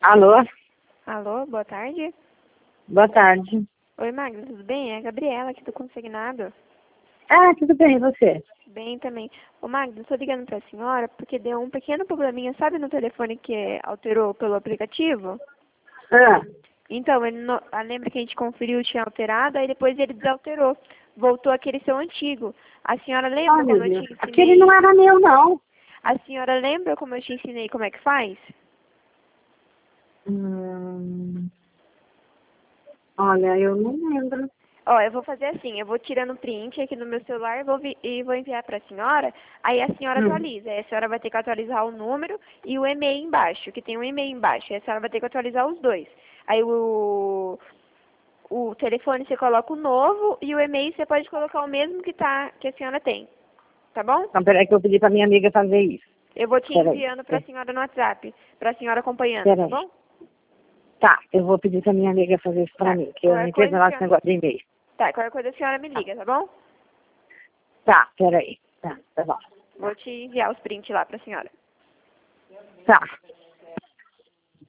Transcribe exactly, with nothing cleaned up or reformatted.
Alô? Alô, boa tarde. Boa tarde. Oi, Magda, tudo bem? É a Gabriela aqui do Consignado. Ah, tudo bem, e você? Bem também. Ô, Magda, eu tô ligando pra senhora porque deu um pequeno probleminha, sabe, no telefone que alterou pelo aplicativo? Ah, Então, ele no... ah, lembra que a gente conferiu, tinha alterado, aí depois ele desalterou. Voltou aquele seu antigo. A senhora lembra ah, meu como eu Deus. te Aquele ensinei? não era meu, não. A senhora lembra como eu te ensinei como é que faz? Hum, olha, eu não lembro. Ó, eu vou fazer assim, eu vou tirando print aqui no meu celular e vou, vi- e vou enviar para a senhora, aí a senhora Hum. atualiza. Aí a senhora vai ter que atualizar o número e o e-mail embaixo, que tem um e-mail embaixo. Aí a senhora vai ter que atualizar os dois. Aí o, o telefone você coloca o novo e o e-mail você pode colocar o mesmo que, tá, que a senhora tem. Tá bom? Então, peraí que eu pedi pra minha amiga fazer isso. Eu vou te Peraí. enviando para a senhora no WhatsApp, para a senhora acompanhando, tá Peraí. bom? Tá, eu vou pedir pra minha amiga fazer isso pra Tá. mim, que eu não Qualquer entendo coisa, a lá esse senhora... negócio de e-mail. Tá, qualquer coisa a senhora me liga, tá bom? Tá, peraí. Tá, tá bom. Vou te enviar os prints lá para a senhora. Tá.